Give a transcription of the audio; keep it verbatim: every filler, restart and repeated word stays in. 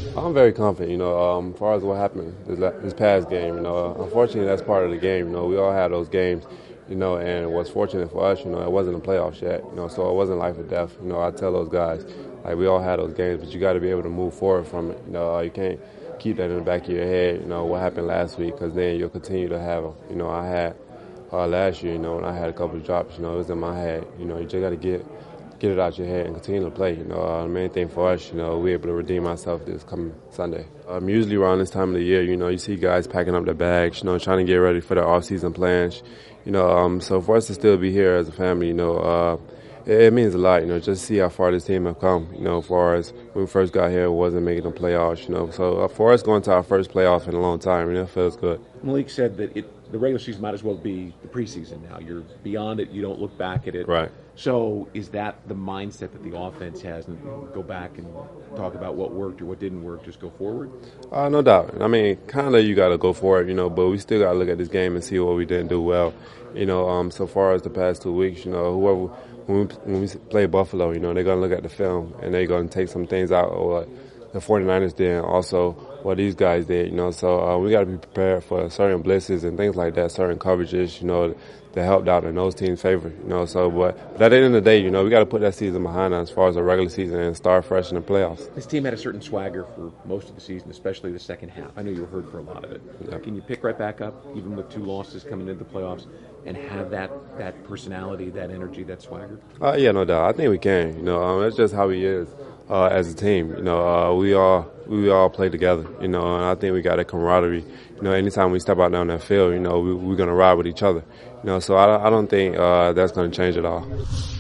I'm very confident, you know, um, as far as what happened this, this past game, you know, uh, unfortunately that's part of the game, you know, we all had those games, you know, and what's fortunate for us, you know, it wasn't the playoffs yet, you know, so it wasn't life or death, you know, I tell those guys, like, we all had those games, but you got to be able to move forward from it, you know, uh, you can't keep that in the back of your head, you know, what happened last week, because then you'll continue to have, you know, I had uh, last year, you know, when I had a couple of drops, you know, it was in my head, you know, you just got to get get it out your head and continue to play. You know, uh, the main thing for us, you know, we're able to redeem ourselves this coming Sunday. Um, usually around this time of the year, you know, you see guys packing up their bags, you know, trying to get ready for their off-season plans. You know, um, so for us to still be here as a family, you know, uh, it, it means a lot. You know, just see how far this team have come. You know, as far as when we first got here, it wasn't making the playoffs. You know, so uh, for us going to our first playoff in a long time, you know, it feels good. Malik said that it, the regular season might as well be the preseason now. You're beyond it. You don't look back at it. Right. So is that the mindset that the offense has? And go back and talk about what worked or what didn't work, just go forward? Uh, no doubt. I mean, kind of you got to go for it, you know, but we still got to look at this game and see what we didn't do well. You know, um, so far as the past two weeks, you know, whoever, when we, when we play Buffalo, you know, they're going to look at the film and they're going to take some things out or the 49ers did, and also what these guys did, you know. So uh, we got to be prepared for certain blitzes and things like that, certain coverages, you know, that helped out in those teams' favor, you know. So, but, but at the end of the day, you know, we got to put that season behind us as far as the regular season and start fresh in the playoffs. This team had a certain swagger for most of the season, especially the second half. I know you were hurt for a lot of it. Yeah. Can you pick right back up, even with two losses coming into the playoffs, and have that, that personality, that energy, that swagger? Uh, yeah, no doubt. I think we can. You know, um, that's just how he is uh, as a team. You know, uh, we all we all play together. You know, and I think we got a camaraderie. You know, anytime we step out down that field, you know, we, we're gonna ride with each other. You know, so I, I don't think uh, that's gonna change at all.